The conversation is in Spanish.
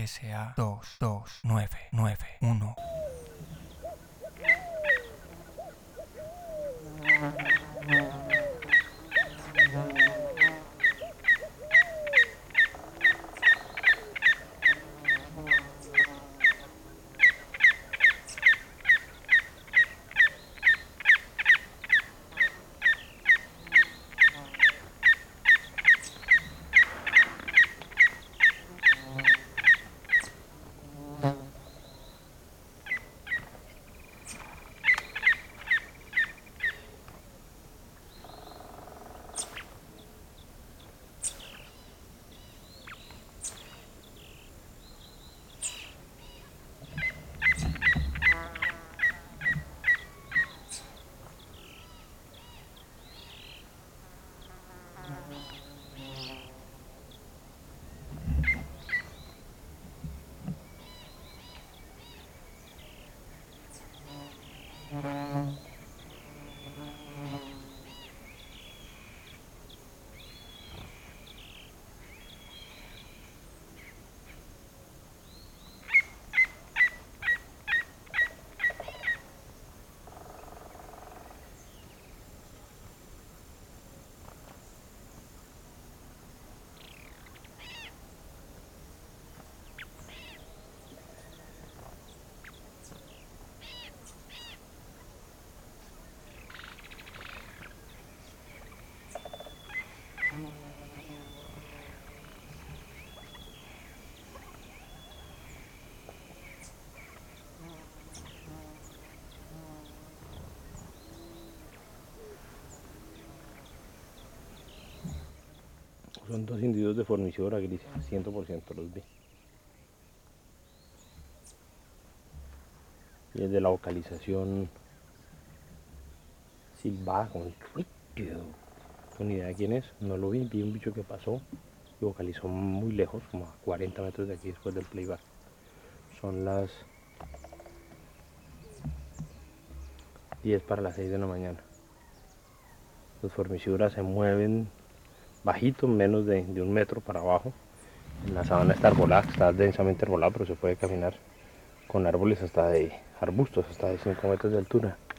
SA22991. Son dos individuos de Formicivora grises, 100% los vi. Y es de la vocalización silbada, como rípido. No tengo ni idea de quién es, no lo vi, vi un bicho que pasó y vocalizó muy lejos, como a 40 metros de aquí después del playback. Son las 10 para las 6 de la mañana. Los formicivoras se mueven bajito, menos de 1 metro para abajo. En la sabana está arbolada, está densamente arbolada, pero se puede caminar con árboles hasta de arbustos, hasta de 5 metros de altura.